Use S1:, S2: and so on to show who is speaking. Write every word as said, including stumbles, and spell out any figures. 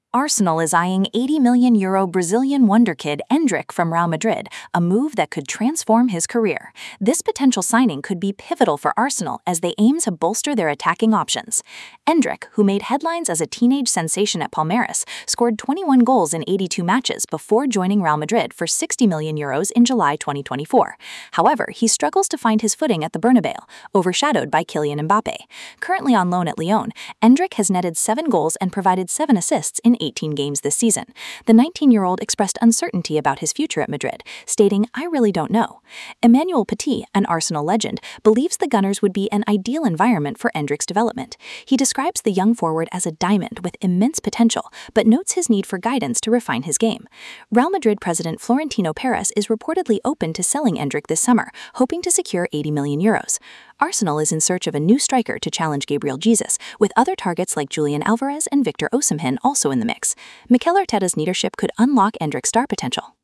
S1: Arsenal is eyeing eighty million euro Brazilian wonderkid Endrick from Real Madrid, a move that could transform his career. This potential signing could be pivotal for Arsenal as they aim to bolster their attacking options. Endrick, who made headlines as a teenage sensation at Palmeiras, scored twenty-one goals in eighty-two matches before joining Real Madrid for sixty million euros in July twenty twenty-four. However, he struggles to find his footing at the Bernabeu, overshadowed by Kylian Mbappe. Currently on loan at Lyon, Endrick has netted seven goals and provided seven assists in eighteen games this season. The nineteen-year-old expressed uncertainty about his future at Madrid, stating, "I really don't know." Emmanuel Petit, an Arsenal legend, believes the Gunners would be an ideal environment for Endrick's development. He describes the young forward as a diamond with immense potential, but notes his need for guidance to refine his game. Real Madrid president Florentino Perez is reportedly open to selling Endrick this summer, hoping to secure eighty million euros. Arsenal is in search of a new striker to challenge Gabriel Jesus, with other targets like Julian Alvarez and Victor Osimhen also in the mix. Mikel Arteta's leadership could unlock Endrick's star potential.